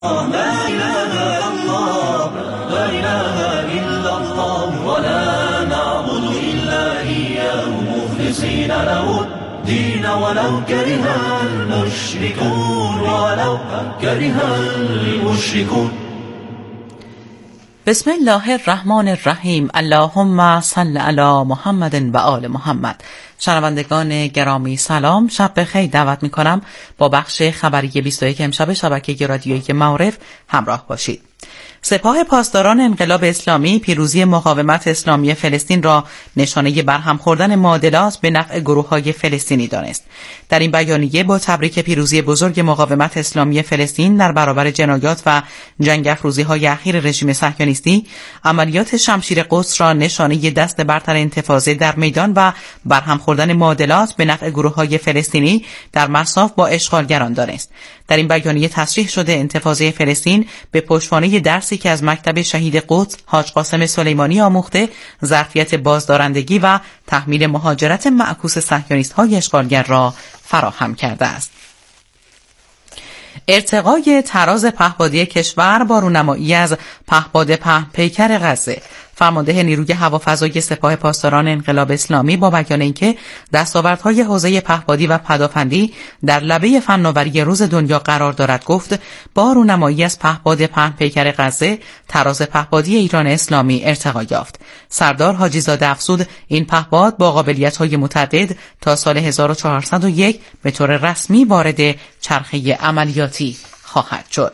لا إله إلا الله لا إله إلا الله ولا نعبد إلا إياه مخلصين له الدين ولو كره المشركون ولو كره المشركون. بسم الله الرحمن الرحیم. اللهم صل علی محمد و آل محمد. شنوندگان گرامی سلام، شب بخیر. دعوت میکنم با بخش خبری 21 امشب شبکه رادیویی معارف همراه باشید. سپاه پاسداران انقلاب اسلامی پیروزی مقاومت اسلامی فلسطین را نشانه برهم خوردن معادلات به نفع گروه‌های فلسطینی دانست. در این بیانیه با تبریک پیروزی بزرگ مقاومت اسلامی فلسطین در برابر جنایات و جنگ افروزی‌های اخیر رژیم صهیونیستی، عملیات شمشیر قدس را نشانه دست برتر انتفاضه در میدان و برهم خوردن معادلات به نفع گروه‌های فلسطینی در مصاف با اشغالگران دانست. در این بیانیه تصریح شده انتفاضه فلسطین به پشتوانه درسی که از مکتب شهید قدس حاج قاسم سلیمانی آموخته، ظرفیت بازدارندگی و تحمیل مهاجرت معکوس صهیونیست‌های اشغالگر را فراهم کرده است. ارتقای تراز پهپادی کشور با رونمایی از پهپاد پهن پیکر غزه. فرمانده نیروی هوافضای سپاه پاسداران انقلاب اسلامی با بیان اینکه دستاوردهای حوزه پهپادی و پدافندی در لبه فناوری روز دنیا قرار دارد گفت با رونمایی از پهپاد پهن پیکر غزه تراز پهپادی ایران اسلامی ارتقا یافت. سردار حاجی زاده افزود این پهپاد با قابلیت‌های متعدد تا سال 1401 به طور رسمی وارد چرخه عملیاتی خواهد شد.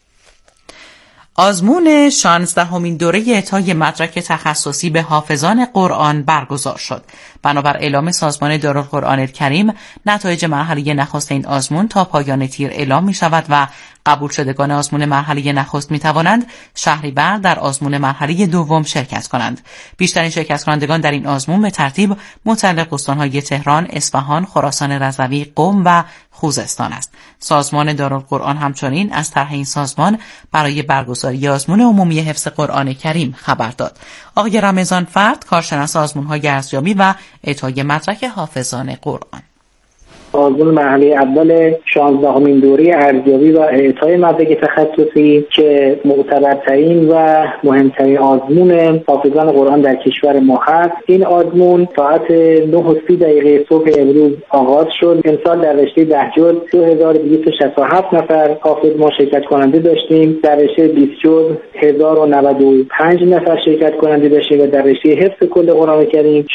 آزمون 16مین دوره اعطای مدرک تخصصی به حافظان قرآن برگزار شد. بنابر اعلام سازمان دارالقرآن الکریم، نتایج مرحله نخست این آزمون تا پایان تیر اعلام می شود و قبول شدگان آزمون مرحله نخست می توانند شهریور در آزمون مرحله دوم شرکت کنند. بیشترین شرکت کنندگان در این آزمون به ترتیب متعلق استان‌های تهران، اصفهان، خراسان رضوی، قم و خوزستان است. سازمان دارالقرآن همچنین از طرح این سازمان برای برگزاری آزمون عمومی حفظ قرآن کریم خبر داد. آقای رمضان فرد، کارشناس آزمون‌های ارزیابی و اعطای مدرک حافظان قرآن: آزمون مرحله اول 16مین دوره ارزیابی و اعطای مدرک تخصصی که معتبرترین و مهمترین آزمون حافظان قرآن در کشور ما هست. این آزمون ساعت 9:30 صبح امروز آغاز شد. امسال در رشته 10 جزء 2267 نفر حافظ ما شرکت کننده داشتیم. در رشته 20 جزء 1095 نفر شرکت کننده داشتیم و در رشته حفظ کل قرآن کریم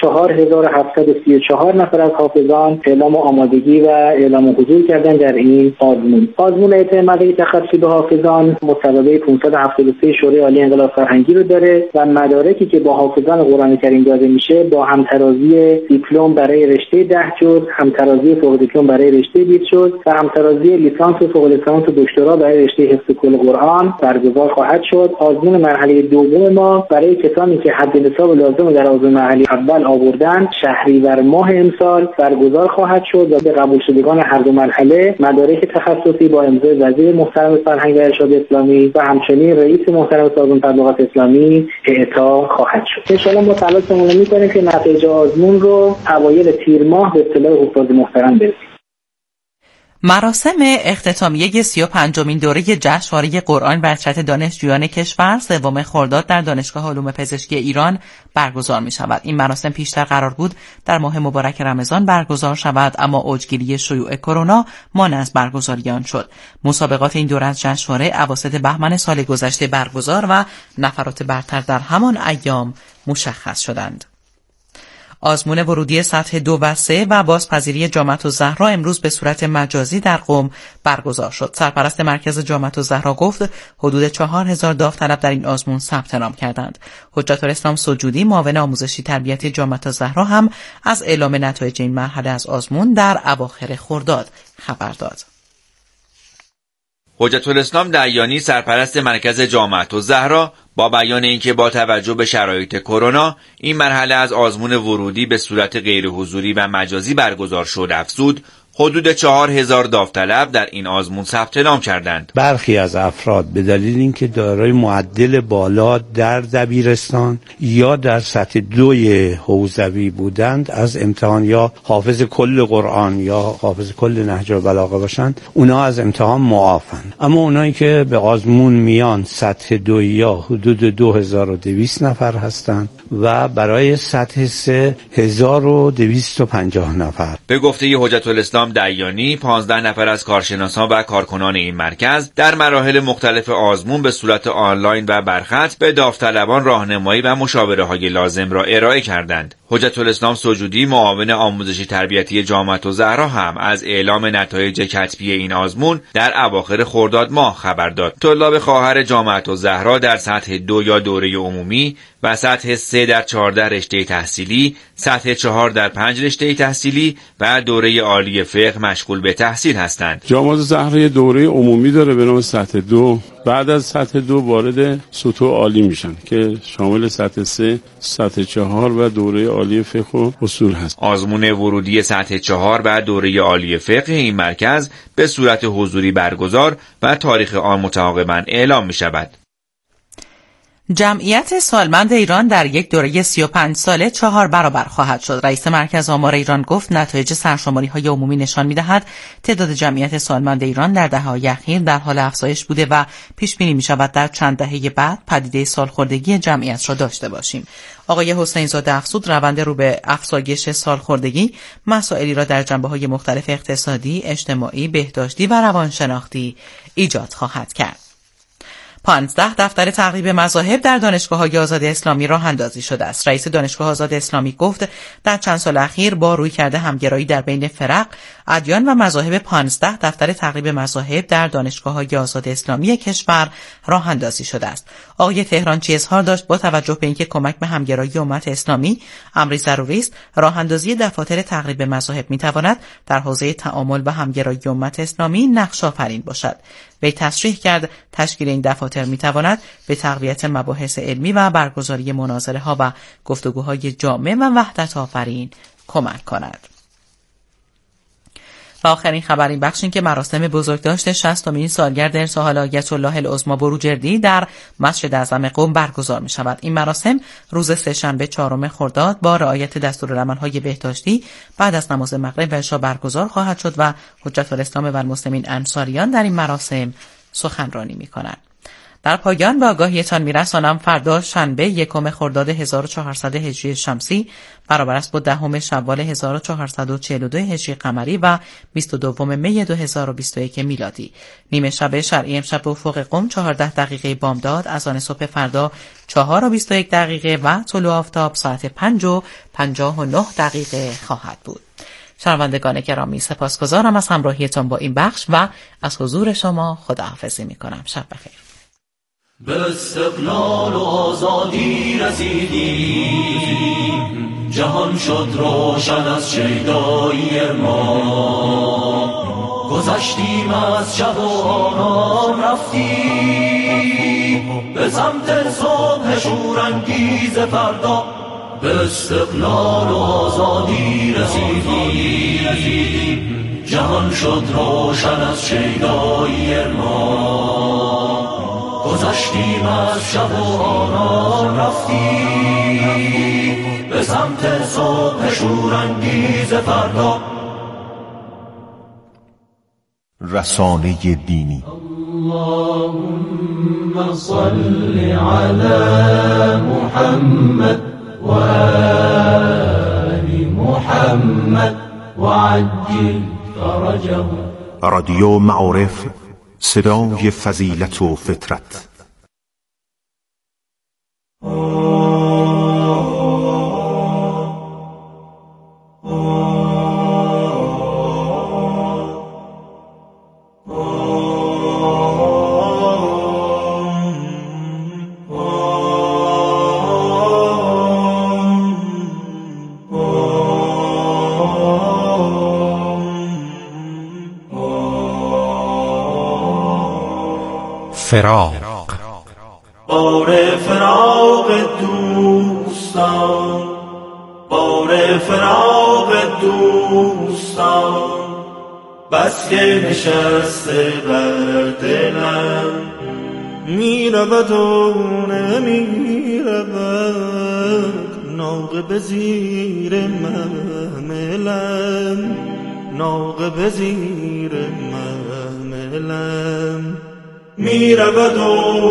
4734 نفر از حافظان اعلام آمادگی و اعلام حضور کردن در این آزمون. آزمون اعطای مدرک تخصصی به حافظان مصوبه 573 شورای عالی انقلاب فرهنگی رو داره و مدارکی که با حافظان قرآن کریم داده میشه با همترازی دیپلم برای رشته 10 جزء، همترازی فوق دیپلم برای رشته 20 جزء و همترازی لیسانس و فوق لیسانس و دکترا برای رشته حفظ کل قرآن برگزار خواهد شد. آزمون مرحله دوم ما برای کسانی که حد نصاب لازم در آزمون مرحله اول آوردن شهریور ماه امسال برگزار خواهد شد و قبول شدگان هر دو مرحله مدارک تخصصی با امضای وزیر محترم فرهنگ و ارشاد اسلامی و همچنین رئیس محترم سازمان تبلیغات اسلامی اعطا خواهد شد. ان شاءالله ما تلاشمون رو می‌کنیم که نتایج آزمون رو اوایل تیر ماه به اطلاع حفاظ محترم برسیم. مراسم اختتامیه 35مین دوره جشنواره قرآن برچت دانشجویان کشور 3 خرداد در دانشگاه علوم پزشکی ایران برگزار می شود. این مراسم پیشتر قرار بود در ماه مبارک رمضان برگزار شود، اما اوجگیری شیوع کرونا مانع از برگزاری آن شد. مسابقات این دوره از جشنواره اواسط بهمن سال گذشته برگزار و نفرات برتر در همان ایام مشخص شدند. آزمون ورودی سطح 2 و 3 و بازپذیری جامعة الزهرا امروز به صورت مجازی در قم برگزار شد. سرپرست مرکز جامعة الزهرا گفت حدود 4000 داوطلب در این آزمون ثبت نام کردند. حجت الاسلام سجودی، معاون آموزشی تربیتی جامعة الزهرا، هم از اعلام نتایج این مرحله از آزمون در اواخر خرداد خبر داد. حجت الاسلام دیانی، سرپرست مرکز جامعة الزهرا، با بیان اینکه با توجه به شرایط کرونا این مرحله از آزمون ورودی به صورت غیر حضوری و مجازی برگزار شد افزود حدود 4000 داوطلب در این آزمون ثبت نام کردند. برخی از افراد به دلیل اینکه دارای معدل بالا در دبیرستان یا در سطح 2 حوزوی بودند از امتحان یا حافظ کل قرآن یا حافظ کل نهج البلاغه باشند، اونا از امتحان معافند. اما اونایی که به آزمون میان سطح 2 یا حدود 2200 نفر هستند و برای سطح 3 1250 نفر. به گفته حجت الاسلام دیانی، 15 نفر از کارشناسان و کارکنان این مرکز در مراحل مختلف آزمون به صورت آنلاین و برخط به داوطلبان راهنمایی و مشاوره‌های لازم را ارائه کردند. حجت الاسلام سجودی، معاون آموزشی تربیتی جامعه الزهرا، هم از اعلام نتایج کتبی این آزمون در اواخر خرداد ماه خبر داد. طلاب خواهر جامعه الزهرا در سطح 2 یا دوره عمومی و سطح 3 در 14 رشته تحصیلی، سطح 4 در 5 رشته تحصیلی و دوره عالی فقه مشغول به تحصیل هستند. جامعه الزهرا دوره عمومی داره به نام سطح 2. بعد از سطح 2 وارد سطوح عالی میشن که شامل سطح 3، سطح 4 و دوره عالی فقه و اصول هست. آزمون ورودی سطح 4 و دوره عالی فقه این مرکز به صورت حضوری برگزار و تاریخ آن متعاقباً اعلام می شود. جمعیت سالمند ایران در یک دوره 35 ساله 4 برابر خواهد شد. رئیس مرکز آمار ایران گفت نتایج سرشماری‌های عمومی نشان می‌دهد تعداد جمعیت سالمند ایران در دهه‌های اخیر در حال افزایش بوده و پیش بینی می‌شود در چند دهه بعد پدیده سالخوردگی جمعیت را داشته باشیم. آقای حسین زاده افزود روند رو به افزایش سالخوردگی مسائلی را در جنبه‌های مختلف اقتصادی، اجتماعی، بهداشتی و روانشناختی ایجاد خواهد کرد. 15 دفتر تقریب مذاهب در دانشگاه‌های آزاد اسلامی راه اندازی شده است. رئیس دانشگاه آزاد اسلامی گفت در چند سال اخیر با رویکرد همگرایی در بین فرق، ادیان و مذاهب 15 دفتر تقریب مذاهب در دانشگاه‌های آزاد اسلامی کشور راه اندازی شده است. آقای تهرانچی اظهار داشت با توجه به اینکه کمک به همگرایی امت اسلامی امری ضروری است، راه اندازی دفاتر تقریب مذاهب می‌تواند در حوزه تعامل و همگرایی امت اسلامی نقش آفرین باشد. وی تصریح کرد تشکیل این دفاتر می‌تواند به تقویت مباحث علمی و برگزاری مناظره‌ها و گفتگوهای جامع و وحدت آفرین کمک کند. و آخرین خبر این بخش این که مراسم بزرگداشت 60مین سالگرد ارسال آیت الله العظمی بروجردی در مسجد اعظم قم برگزار می شود. این مراسم روز سه‌شنبه 4 خرداد با رعایت دستورالعمل‌های بهداشتی بعد از نماز مغرب و عشا برگزار خواهد شد و حجت الاسلام و المسلمین انصاریان در این مراسم سخنرانی می کنند. در پایان به آگاهیتان میرسانم فردا شنبه 1 خرداد 1400 هجری شمسی برابر است با 10 شوال 1442 هجری قمری و 22 می 2021 میلادی. نیمه شب شرعی امشب به افق قم 14 دقیقه بامداد، از آن صبح فردا 4 و 21 دقیقه و طلوع آفتاب ساعت 5 و 59 دقیقه خواهد بود. شنوندگان گرامی، سپاسگزارم از همراهیتان با این بخش و از حضور شما خداحافظی میکنم. شب بخیر. به استقلال و آزادی رسیدیم، جهان شد روشن از شیدایی ما، گذشتیم از شب و آرام رفتیم به سمت صبح شورانگیز فردا. به استقلال و آزادی رسیدیم، جهان شد روشن از شیدایی ما، گذشتیم از شب و آرام رفتیم به سمت صبح شورانگیز فردا. رسانه دینی. اللهم صل علی محمد و آل محمد و عجل فرجهم. رادیو معارف، صدای فضیلت و فطرت. فراق. بار فراق دوستان، بار فراق دوستان، بس که نشسته بر دلم، میرود و نمیرود ناقه به زیر محملم، ناقه به زیر محملم، میرود و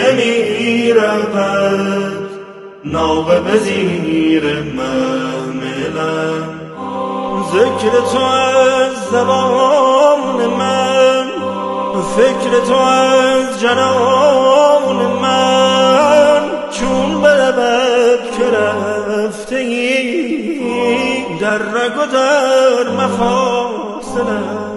نمیرود ناقه به زیر محملم. ذکر تو از زبان من، فکر تو از جنان من، چون به لبت که رفته ای در رگ و در مفاصلم.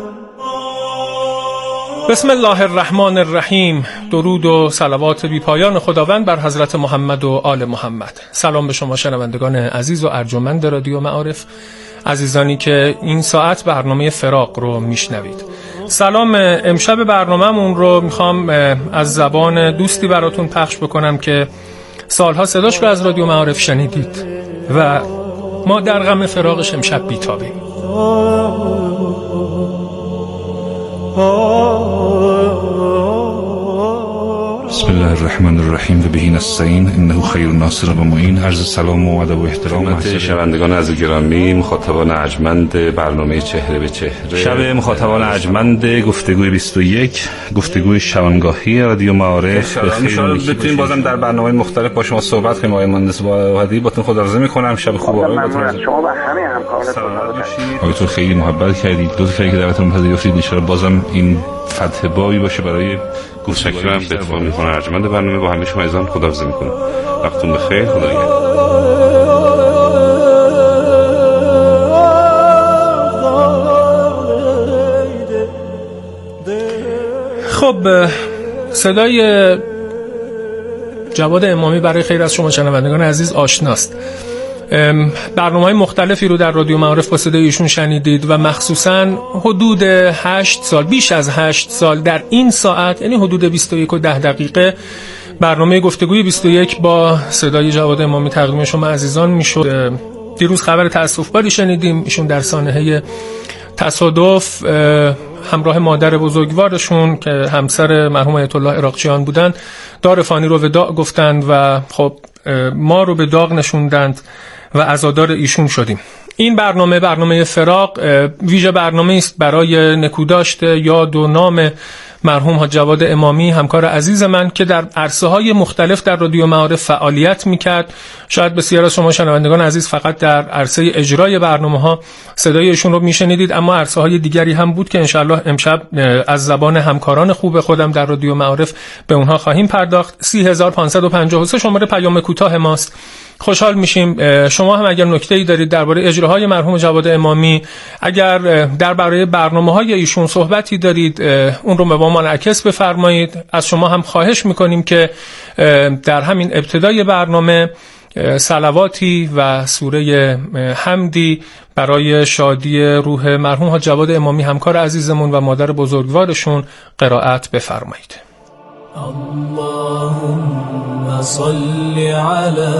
بسم الله الرحمن الرحیم. درود و صلوات بی پایان خداوند بر حضرت محمد و آل محمد. سلام به شما شنوندگان عزیز و ارجمند رادیو معارف، عزیزانی که این ساعت برنامه فراق رو میشنوید. سلام. امشب برنامه‌مون رو میخوام از زبان دوستی براتون پخش بکنم که سالها صداش رو از رادیو معارف شنیدید و ما در غم فراقش امشب بیتابیم. بسم الله الرحمن الرحیم و به نستعین انه خیر الناصر و معین. عرض سلام و ادب و احترام خدمت شنوندگان عزیز گرامی، مخاطبان ارجمند برنامه چهره به چهره. شب مخاطبان ارجمند گفتگوی 21، گفتگوی شبانگاهی رادیو معارف. ان بتونیم بازم در برنامه‌های مختلف با شما صحبت کنیم. آقای مهندس وادی باتون خداحافظی می‌کنم. شب خوب آقای باتون. شما و همه همکارانتون آقایتون خیلی محبت کردید، لطف کردید که دعوتمون پذیرفتید. ان شاءالله بازم این فتح بابی باشه برای متشکرم. به اتفاق میکنه ارجمند برنامه با همه شما عزیزان خداحافظی میکنم. وقتتون بخیر. خدا نگهدار. خب، صدای جواد امامی برای خیر از شما شنوندگان عزیز آشناست. برنامه‌های مختلفی رو در رادیو معارف با صدای ایشون شنیدید و مخصوصاً حدود 8 سال، بیش از 8 سال در این ساعت، یعنی حدود 21:10 برنامه گفتگوی 21 با صدای جواد امامی تقدیم شما عزیزان میشد. دیروز خبر تأسف‌باری شنیدیم. ایشون در سانحه تصادف همراه مادر بزرگوارشون که همسر مرحوم آیت الله عراقچیان بودند دار فانی رو وداع گفتند و خب ما رو به داغ نشوندند و عزادار ایشون شدیم. این برنامه فراق ویژه برنامه است برای نکوداشت یاد و نام مرحوم حاج جواد امامی، همکار عزیز من که در عرصه‌های مختلف در رادیو معارف فعالیت می‌کرد. شاید بسیار از شما شنوندگان عزیز فقط در عرصه اجرای برنامه‌ها صدای ایشون رو میشنیدید، اما عرصه‌های دیگری هم بود که انشالله امشب از زبان همکاران خوب خودم در رادیو معارف به اونها خواهیم پرداخت. 30553 شماره پیام کوتاه ماست. خوشحال میشیم شما هم اگر نکته‌ای دارید درباره اجراهای مرحوم جواد امامی، اگر درباره برنامه‌های ایشون صحبتی دارید، اون رو به ما منعکس بفرمایید. از شما هم خواهش میکنیم که در همین ابتدای برنامه صلواتی و سوره حمدی برای شادی روح مرحوم حاج جواد امامی، همکار عزیزمون و مادر بزرگوارشون، قرائت بفرمایید. اللهم صل على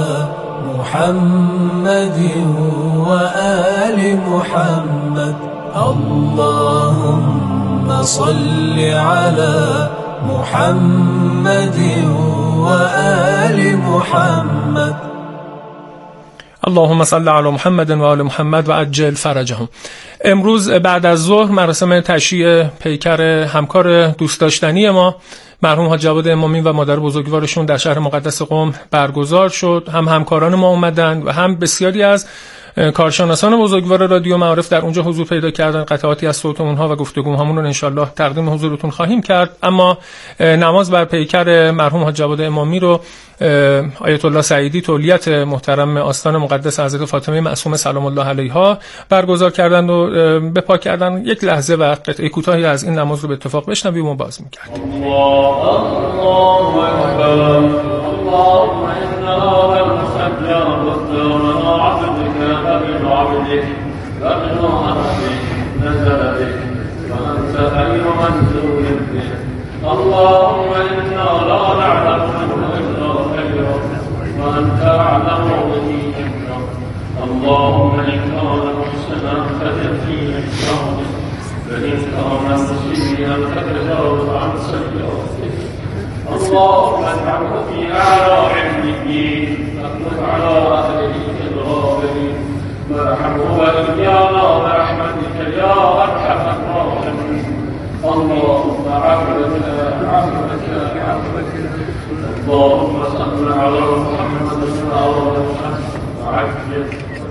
محمد وآل محمد. اللهم صل على محمد وآل محمد. اللهم صل علی محمد و آل محمد و عجل فرجهم. امروز بعد از ظهر مراسم تشییع پیکر همکار دوست داشتنی ما مرحوم حاج جواد امامی و مادر بزرگوارشون در شهر مقدس قم برگزار شد. هم همکاران ما اومدن و هم بسیاری از کارشناسان بزرگوار رادیو معارف در اونجا حضور پیدا کردن. قطعاتی از صوت اونها و گفتگوهامون رو انشالله تقدیم حضورتون خواهیم کرد. اما نماز بر پیکر مرحوم حاج جواد امامی رو آیت الله سعیدی تولیت محترم آستان مقدس حضرت فاطمه معصومه سلام الله علیها برگزار کردند و به پا کردن. یک لحظه و قطعه کوتاهی از این نماز رو به اتفاق بشنویم و باز می‌گردیم. اللهم إنا لا نعلم إلا خيرا وأنت أعلم به. اللهم إن كان محسنا فجزيه إحسانه فإنهم مسجدين تتجاوز عن سيئاتهم اللهم اجعله في أعلى علمين واطلب على أهله الغابرين وارحمه وإيانا برحمتك يا أرحم الراحمين اللهم عفوك اللهم صل على محمد وعلى آله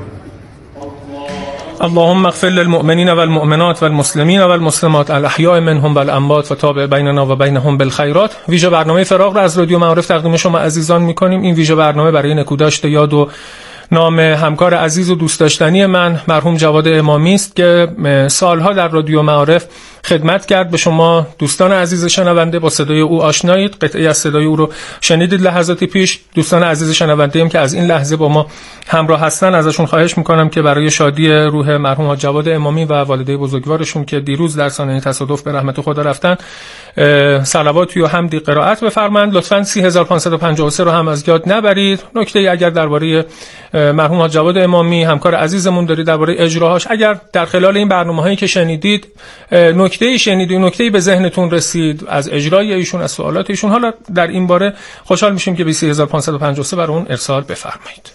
اللهم اغفر للمؤمنين والمؤمنات والمسلمين والمسلمات الاحیاء منهم والاموات و تابع بیننا و بینهم بالخیرات. ویژه برنامه فراغ را از رادیو معارف تقدیم شما عزیزان می‌کنیم. این ویژه برنامه برای نکوداشت یاد و نام همکار عزیز و دوست داشتنی من مرحوم جواد امامی است که سالها در رادیو معارف خدمت کرد. به شما دوستان عزیز شنونده با صدای او آشنایید. قطعی از صدای او رو شنیدید لحظاتی پیش. دوستان عزیز شنونده هم که از این لحظه با ما همراه هستن ازشون خواهش میکنم که برای شادی روح مرحوم جواد امامی و والده بزرگوارشون که دیروز در سانحه تصادف به رحمت خدا رفتن صلواتی و حمدی قرائت بفرمایید. لطفاً 3553 رو هم از یاد نبرید. نکته اگر درباره مرحوم جواد امامی همکار عزیزمون دارید درباره اجراهاش، اگر در خلال این برنامه‌هایی که شنیدید نکته‌ای به ذهنتون رسید از اجرای ایشون، از سوالات ایشون، حالا در این باره خوشحال میشیم که 3553 برای اون ارسال بفرمایید.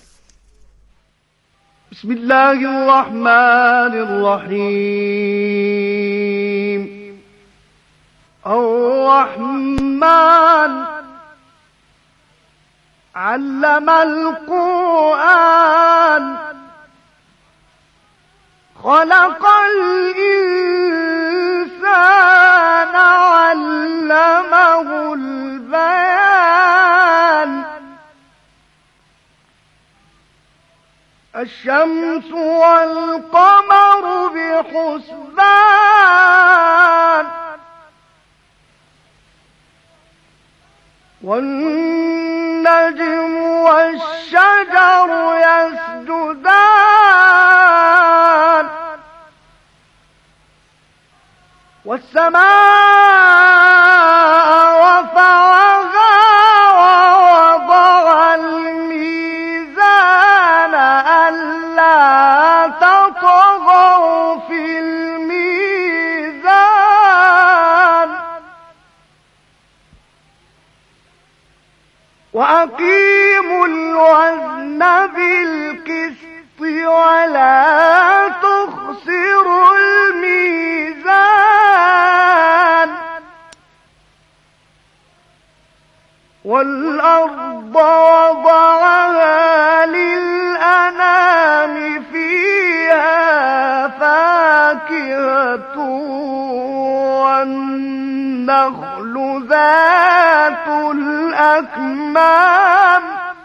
بسم الله الرحمن الرحیم. الرحمن علم القرآن خلق الإنسان علمه البيان الشمس والقمر بحسبان والنجم والشجر يسجدان والسماء رفعها ووضع الميزان ألا تطغوا في الميزان وأقيموا الوزن بالقسط ولا تخسروا الميزان والأرض وضعها للأنام فيها فاكهة والنخل ذات الأكمام.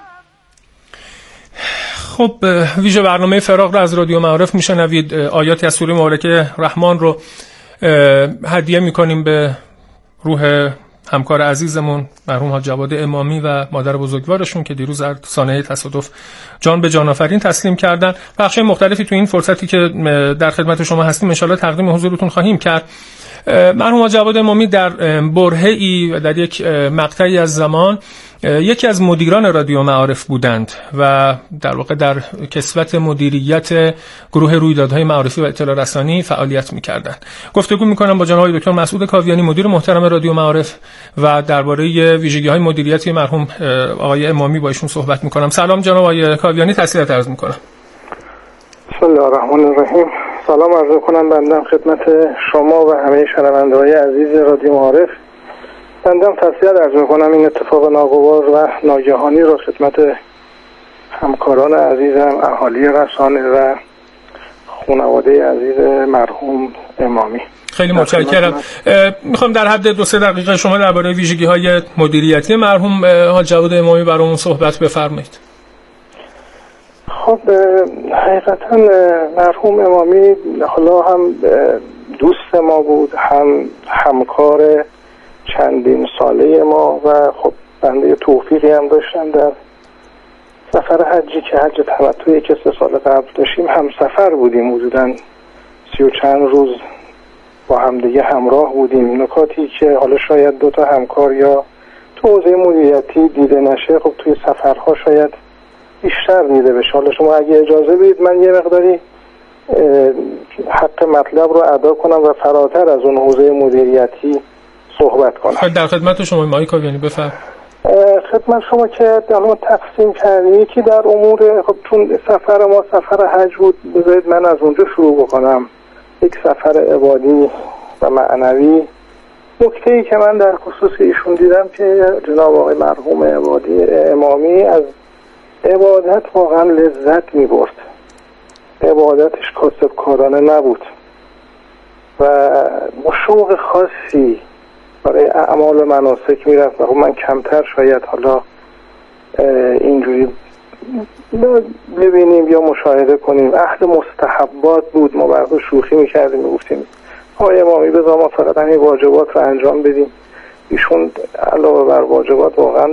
خب ویژه برنامه فراغ را از رادیو معارف میشنوید. آیاتی از سوره مبارکه رحمان رو هدیه میکنیم به روح همکار عزیزمون مرحوم حاج جواد امامی و مادر بزرگوارشون که دیروز در سانحه تصادف جان به جان آفرین تسلیم کردن. بخش مختلفی تو این فرصتی که در خدمت شما هستیم ان شاءالله تقدیم حضورتون خواهیم کرد. مرحوم حاج جواد امامی در برهه‌ای و در یک مقطعی از زمان یکی از مدیران رادیو معارف بودند و در واقع در کسوت مدیریت گروه رویدادهای معارفی و اطلاع رسانی فعالیت می‌کردند. گفتگو می‌کنم با جناب دکتر مسعود کاویانی مدیر محترم رادیو معارف و درباره ویژگی‌های مدیریتی مرحوم آقای امامی با ایشون صحبت می‌کنم. سلام جناب آقای کاویانی، تسلیت عرض می‌کنم. بسم الله الرحمن الرحیم. سلام عرض می‌کنم بنده خدمت شما و همه شنونده‌های عزیز رادیو معارف. بندم تسلیت عرض میکنم این اتفاق ناگوار و ناگهانی را خدمت همکاران عزیزم، اهالی رسانه و خانواده عزیز مرحوم امامی. خیلی متشکرم. میخوام در حد 2-3 دقیقه شما درباره ویژگی‌های مدیریتی مرحوم حاج جواد امامی برامون صحبت بفرمایید. خب حقیقتا مرحوم امامی حالا هم دوست ما بود، هم همکار چندین ساله ما و خب بنده توفیقی هم داشتم در سفر حجی که حج تمتعی که 3 سال قبل داشتیم هم سفر بودیم، حدوداً 30 و چند روز با هم دیگه همراه بودیم. نکاتی که حالا شاید 2 تا همکار یا تو حوزه مدیریتی دیده نشه خب توی سفرها شاید بیشتر دیده بشه. حالا شما اگه اجازه بدید من یه مقداری حق مطلب رو ادا کنم و فراتر از اون حوزه مدیریتی صحبت کنم. در خدمت شما آقای کاویانی، بفرمایید. خدمت شما که الان تقسیم کردیم، یکی در امور، خب چون سفر ما سفر حج بود، بذارید من از اونجا شروع بکنم. یک سفر عبادی و معنوی. نکته‌ای که من در خصوص ایشون دیدم که جناب آقای مرحوم عبادی امامی از عبادت واقعا لذت می‌برد. عبادتش کاسبکارانه نبود و با شوق خاصی برای اعمال و مناسک میرفت و من کمتر شاید حالا اینجوری ببینیم یا مشاهده کنیم. اهل مستحبات بود. ما برای شوخی میکردیم، میگفتیم آقای امامی بذار ما فقط همین واجبات رو انجام بدیم. ایشون علاوه بر واجبات واقعا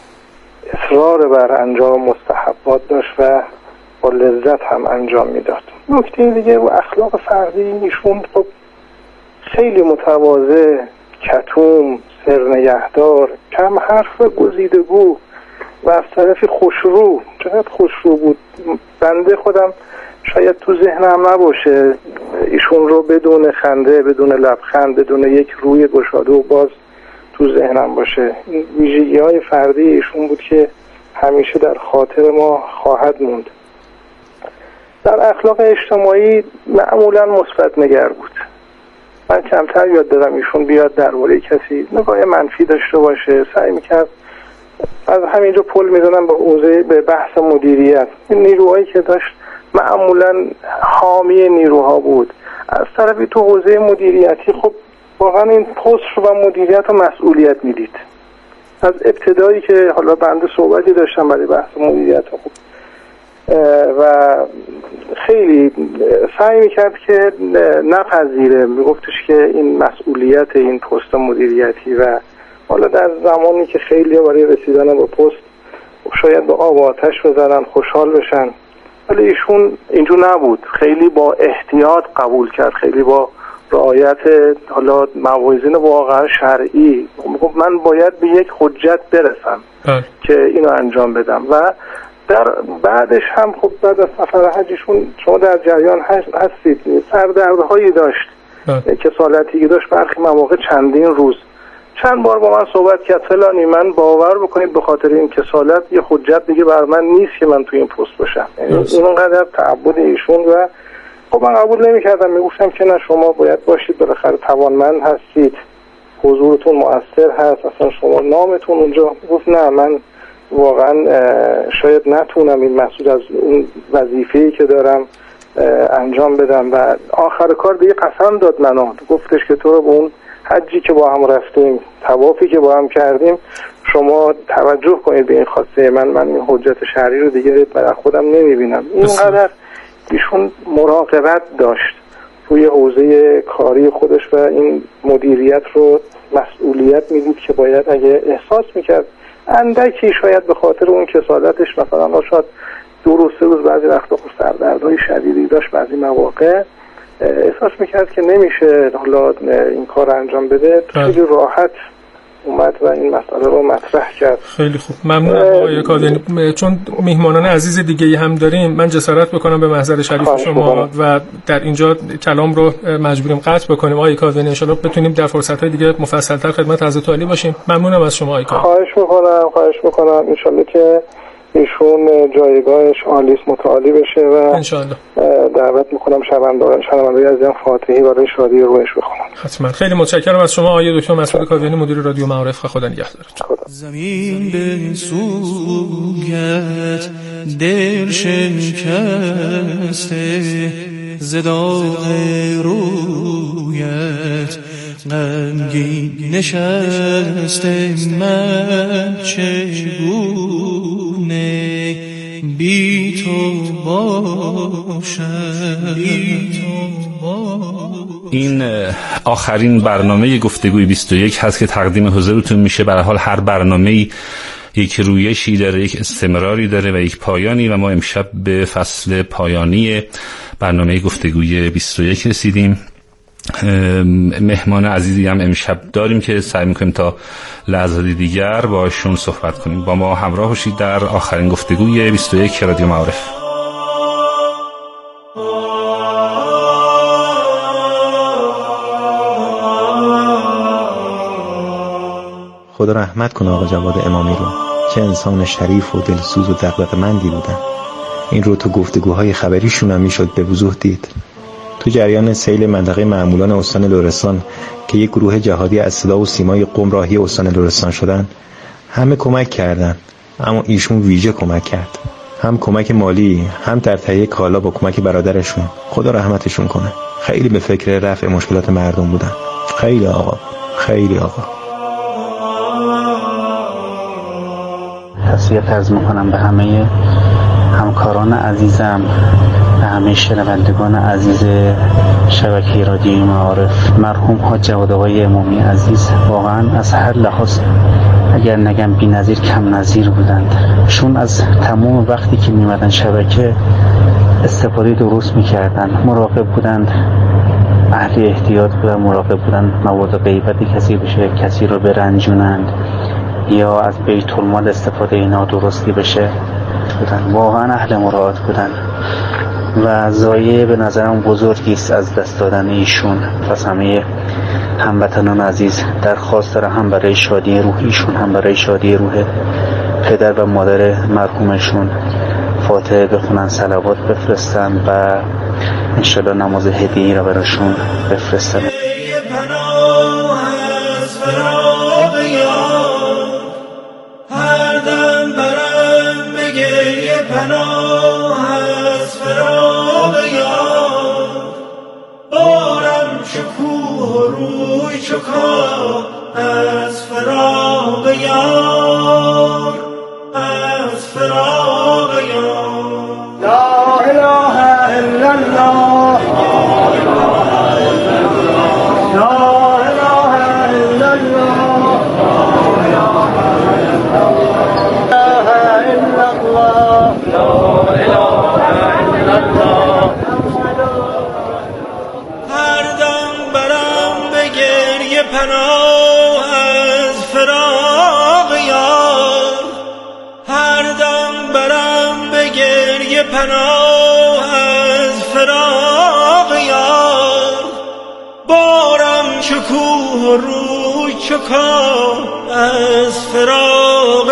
اصرار بر انجام مستحبات داشت و با لذت هم انجام میداد. نکته دیگه و اخلاق فردی ایشون خب خیلی متواضع، کتوم، سرنگهدار، کم حرف، گزیدگو و از طرفی خوشرو. چقدر خوشرو بود. بنده خودم شاید تو ذهنم نباشه ایشون رو بدون خنده، بدون لبخند، بدون یک روی گشاده و باز تو ذهنم باشه. این ویژگی‌های فردی ایشون بود که همیشه در خاطر ما خواهد موند. در اخلاق اجتماعی معمولا مثبت نگر بود. من کمتر یاد دادم ایشون بیاد درباره کسی نگاه منفی داشته باشه. سعی میکرد از همینجا پل میزنم به بحث مدیریت. این نیروهایی که داشت معمولا حامی نیروها بود. از طرفی تو حوزه مدیریتی خب واقعا این پست و مدیریت و مسئولیت میدید. از ابتدایی که حالا بنده صحبتی داشتم برای بحث مدیریت خب و خیلی سعی میکرد که نپذیره، میگفتش که این مسئولیت این پست مدیریتی و حالا در زمانی که خیلی برای رسیدن به پست شاید به آب و آتش بزنن، خوشحال بشن، ولی ایشون اینجور نبود. خیلی با احتیاط قبول کرد، خیلی با رعایت حالا موازین واقعا شرعی. من باید به یک حجت برسم که اینو انجام بدم. و در بعدش هم خب بعد از سفر حجشون شما در جریان هستید، سردردهایی داشت، کسالتی داشت، برخی مواقع چندین روز چند بار با من صحبت کرد فلانی من باور بکنید به خاطر این کسالت یه حجت دیگه بر من نیست که من توی این پست باشم. این اونقدر تعبد ایشون و خب من قبول نمی‌کردم، میگفتم که نه شما باید باشید، بالاخره توانمند هستید، حضورتون مؤثر هست، اصلا شما نامتون اونجا. گفت نه من واقعا شاید نتونم این مسئول از اون وظیفه‌ای که دارم انجام بدم. و آخر کار دیگه قسم داد منو، گفتش که تو رو به اون حجی که با هم رفتیم، طوافی که با هم کردیم، شما توجه کنید به این خواسته من این حجت شرعی رو دیگه برای خودم نمیبینم. اینقدر ایشون مراقبت داشت روی حوزه کاری خودش و این مدیریت رو مسئولیت میدید که باید اگه احساس میکرد اندکی شاید به خاطر اون کسالتش مثلا شاید 2 روز 3 روز بعضی وقتا سردردهای شدیدی داشت، بعضی مواقع احساس میکرد که نمیشه حالا این کار انجام بده، خیلی راحت اومد و این مسئله رو مطرح کرد. خیلی خوب، ممنونم آقای کاویانی. چون میهمانان عزیز دیگه‌ای هم داریم، من جسارت بکنم به محضر شریف شما و در اینجا کلام رو مجبوریم قطع بکنیم. آقای کاویانی ان شاءالله بتونیم در فرصت‌های دیگه مفصل‌تر خدمت حضرت عالی باشیم. ممنونم از شما آقای کاویانی. خواهش می‌کنم ان شاءالله که ایشون جایگاهش عالی متعالی بشه و ان شاءالله دعوت میکنم شنوندگان عزیزم فاتحی برای شادی روحش بخونن. حتما. خیلی متشکرم از شما آقای دکتر مسعود کاویانی، مدیر رادیو معارف. خدا نگهدارتون. زمین به سویت دل شکسته ز داغ رویت غمگین نشسته، من چگونه بی تو باشم. این آخرین برنامه گفتگوی 21 هست که تقدیم حضورتون میشه. به هر حال هر برنامه‌ای یک رویشی داره، یک استمراری داره و یک پایانی و ما امشب به فصل پایانی برنامه گفتگوی 21 رسیدیم. مهمان عزیزی هم امشب داریم که سعی میکنیم تا لحظات دیگر باشون صحبت کنیم. با ما همراه باشید در آخرین گفتگوی 21 رادیو معارف. خدا رحمت کنه آقا جواد امامی رو، چه انسان شریف و دلسوز و دغدغه‌مندی بودن. این رو تو گفتگوهای خبریشون هم میشد به وضوح دید. تو جریان سیل منطقه معمولان استان لرستان که یک گروه جهادی از صدا و سیمای قم راهی استان لرستان شدن، همه کمک کردن، اما ایشون ویژه کمک کرد، هم کمک مالی، هم در تهیه کالا با کمک برادرشون. خدا رحمتشون کنه. خیلی به فکر رفع مشکلات مردم بودن. خیلی آقا، خیلی آقا. تسلیت عرض میکنم به همه همکاران عزیزم، به همه شنوندگان عزیز شبکه رادیوی معارف. مرحوم حاج جواد آقای امامی عزیز واقعا از هر لحاظ اگر نگم بی‌نظیر کم نظیر بودند. چون از تمام وقتی که میمدن شبکه استفاده درست میکردن، مراقب بودند، اهل احتیاط بودن، مراقب بودن موارد غیبت کسی بشه، کسی رو برنجونند یا از بیت المال استفاده نادرستی بشه بودن. واقعا اهل مراعات بودن و ضایعه به نظرم بزرگی است از دست دادن ایشون. پس همه هموطنان عزیز درخواست دارم، هم برای شادی روح ایشون، هم برای شادی روح پدر و مادر مرحومشون فاتحه بخونن، صلوات بفرستن و انشالله نماز هدیه‌ای را براشون بفرستن. هر دم برم به گریه پناه از فراق یار، بارم شکوه و روی چکا از فراق یار، از فراق یار. لا اله الا الله، لا اله الا الله، هر دم برم به گریه پناه از فراق یار، هر دم برم به گریه پناه از فراق یار، بارم شکوه و روی چکا از فراق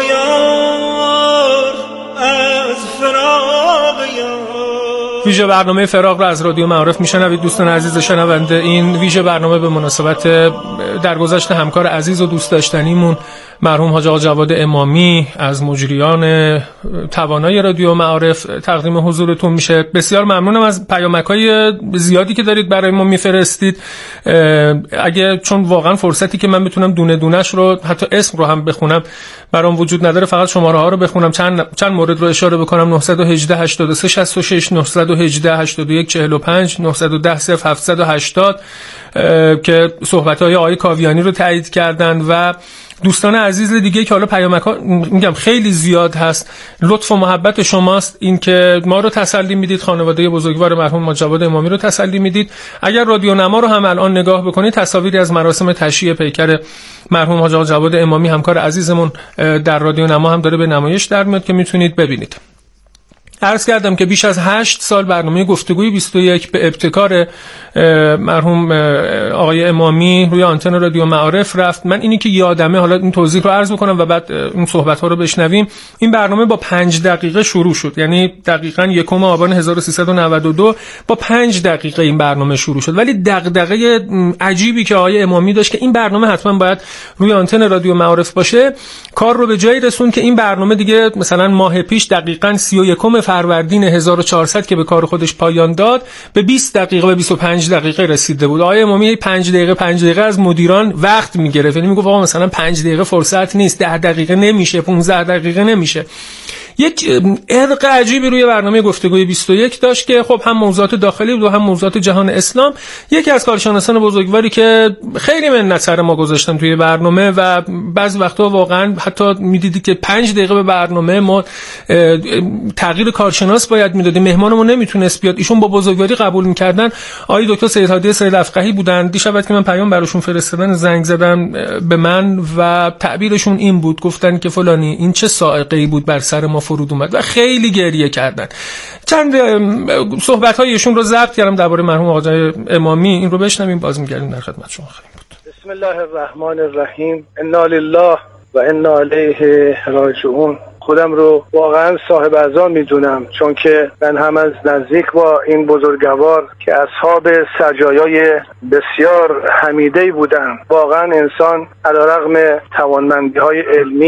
یار، از فراق یار. ویژه برنامه فراق را از رادیو معارف میشنوید دوستان عزیز شنونده. این ویژه برنامه به مناسبت درگذشت همکار عزیز و دوست داشتنیمون مرحوم حاج آقا جواد امامی از مجریان توانای رادیو معارف تقدیم حضورتون میشه. بسیار ممنونم از پیامک‌های زیادی که دارید برای ما میفرستید. اگه چون واقعا فرصتی که من بتونم دونه دونش رو حتی اسم رو هم بخونم برام وجود نداره، فقط شماره ها رو بخونم، چند مورد رو اشاره بکنم. 918 83 66 918 81 45 910 0780 که صحبت‌های آقای کاویانی رو تایید کردن و دوستان عزیز دیگه که حالا پیامک‌ها میگم خیلی زیاد هست. لطف و محبت شماست این که ما رو تسلی میدید، خانواده بزرگوار مرحوم حاج جواد امامی رو تسلی میدید. اگر رادیو نما رو هم الان نگاه بکنید، تصاویری از مراسم تشییع پیکر مرحوم حاج جواد امامی همکار عزیزمون در رادیو نما هم داره به نمایش در میاد که میتونید ببینید. عرض کردم که بیش از 8 سال برنامه گفتگوی 21 به ابتکار مرحوم آقای امامی روی آنتن رادیو معارف رفت. من اینی که یادمه، حالا این توضیح رو عرض بکنم و بعد اون صحبت ها رو بشنویم. این برنامه با 5 دقیقه شروع شد، یعنی دقیقاً 1 آبان 1392 با 5 دقیقه این برنامه شروع شد. ولی دغدغه عجیبی که آقای امامی داشت که این برنامه حتما باید روی آنتن رادیو معارف باشه، کار رو به جایی رسوند که این برنامه دیگه مثلا ماه پیش دقیقاً 31 فروردین 1400 که به کار خودش پایان داد، به 20 دقیقه به 25 دقیقه رسیده بود. آقای امامی 5 دقیقه از مدیران وقت میگرفت، یعنی میگفت آقا مثلا 5 دقیقه فرصت نیست، 10 دقیقه نمیشه، 15 دقیقه نمیشه. یک ارق عجیبی روی برنامه گفتگوی 21 داشت که خب هم موضوعات داخلی بود و هم موضوعات جهان اسلام. یکی از کارشناسان بزرگواری که خیلی منت سر ما گذاشتن توی برنامه و بعضی وقتا واقعا حتی میدیدی که 5 دقیقه به برنامه ما تغییر کارشناس باید میدادیم، مهمانمون نمیتونست بیاد، ایشون با بزرگواری قبول میکردن. آقای دکتر سید هادی سید افقهی بودن. دیشب که من پیام براشون فرستادن، زنگ زدن به من و تعبیرشون این بود، گفتن که فلانی این چه صاعقه‌ای بود بر سر ما فرود اومد و خیلی گریه کردن. چند صحبت‌های ایشون رو ضبط کردم درباره مرحوم آقای امامی، این رو بشنویم باز میگردیم در خدمت شما خواهیم بود. بسم الله الرحمن الرحیم. انا لله و انا الیه راجعون. خودم رو واقعا صاحب اعضا میدونم، چون که من هم از نزدیک با این بزرگوار که اصحاب سجایای بسیار حمیده‌ای بودن. واقعا انسان علیرغم توانمندی‌های علمی